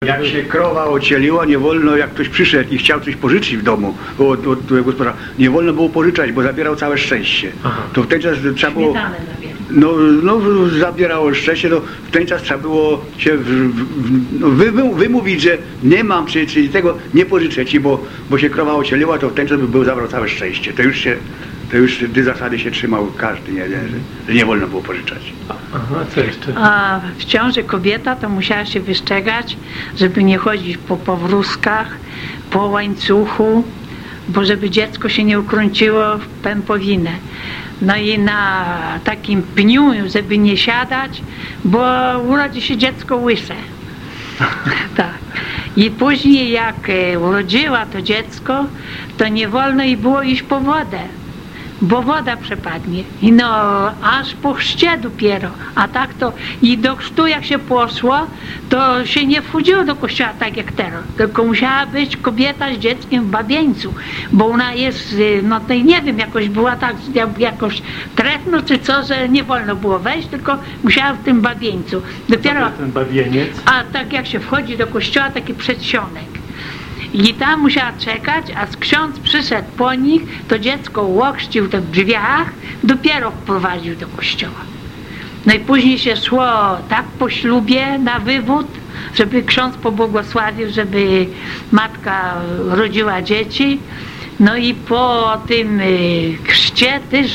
Jak się krowa ocieliła, nie wolno, jak ktoś przyszedł i chciał coś pożyczyć w domu od gospodarza, nie wolno było pożyczać, bo zabierał całe szczęście. Aha. To w ten czas trzeba było... No, zabierało szczęście, to w ten czas trzeba było się wymówić, że nie mam, czyli tego nie pożyczę ci, bo się krowa ocieliła, to w ten czas by zabrał całe szczęście. To już tej zasady się trzymał każdy, nie, że nie wolno było pożyczać. Aha, co jeszcze? A w ciąży kobieta to musiała się wystrzegać, żeby nie chodzić po powrózkach, po łańcuchu, bo żeby dziecko się nie ukręciło w pępowinę. No i na takim pniu, żeby nie siadać, bo urodzi się dziecko łyse. Tak. I później jak urodziła to dziecko, to nie wolno jej było iść po wodę, bo woda przepadnie. I no aż po chrzcie dopiero. A tak to i do chrztu jak się poszło, to się nie wchodziło do kościoła tak jak teraz. Tylko musiała być kobieta z dzieckiem w babieńcu. Bo ona jest, no to nie wiem, jakoś była tak, jakoś trefno czy co, że nie wolno było wejść, tylko musiała w tym babieńcu. Dopiero, ten babieniec? a tak jak się wchodzi do kościoła, taki przedsionek. I tam musiała czekać, a ksiądz przyszedł po nich, to dziecko łochrzcił w drzwiach, dopiero wprowadził do kościoła. No i później się szło tak po ślubie na wywód, żeby ksiądz pobłogosławił, żeby matka rodziła dzieci. No i po tym chrzcie też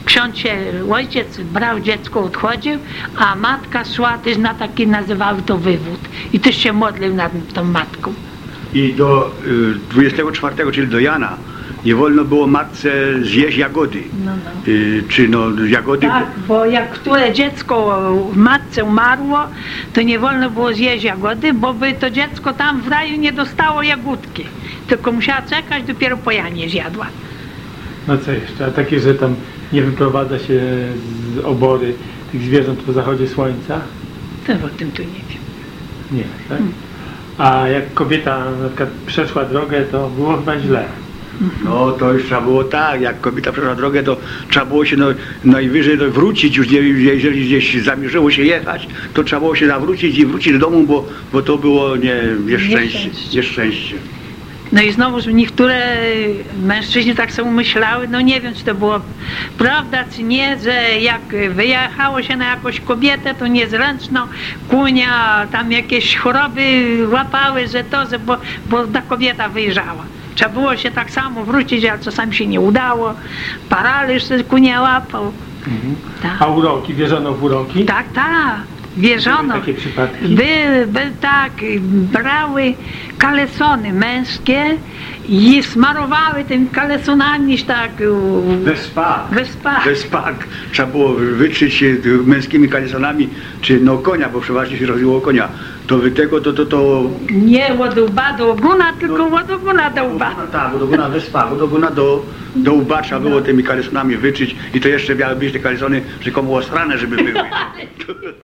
ojciec brał dziecko, odchodził, a matka szła też na taki, nazywały to wywód. I też się modlił nad tą matką. I do 24, czyli do Jana, nie wolno było matce zjeść jagody. Czy jagody... Tak, bo jak które dziecko w matce umarło, to nie wolno było zjeść jagody, bo by to dziecko tam w raju nie dostało jagódki. Tylko musiała czekać, dopiero po Janie zjadła. No co jeszcze? A takie, że tam nie wyprowadza się z obory tych zwierząt po zachodzie słońca? To o tym tu nie wiem. Nie, tak? A jak kobieta na przykład przeszła drogę, to było chyba źle. No to już trzeba było tak, jak kobieta przeszła drogę, to trzeba było się najwyżej wrócić już, jeżeli gdzieś zamierzyło się jechać, to trzeba było się zawrócić i wrócić do domu, bo to było nieszczęście. No i znowu niektóre mężczyźni tak sobie myślały, no nie wiem, czy to było prawda, czy nie, że jak wyjechało się na jakąś kobietę, to niezręczną, kunia, tam jakieś choroby łapały, bo ta kobieta wyjeżdżała. Trzeba było się tak samo wrócić, ale czasami się nie udało, paraliż kunia łapał. Tak. A uroki, wierzono w uroki? Tak. Wierzono, takie przypadki? Tak, brały kalesony męskie i smarowały tymi kalesonami tak we szpak. Trzeba było wytrzeć się męskimi kalesonami, czy konia, bo przeważnie się robiło konia. To Nie od łba do ogona, tylko od ogona do łba. Tak, od ogona we szpak, od ogona do łba trzeba było tymi kalesonami wyczyć i to jeszcze miały być te kalesony rzekomo osrane, żeby były.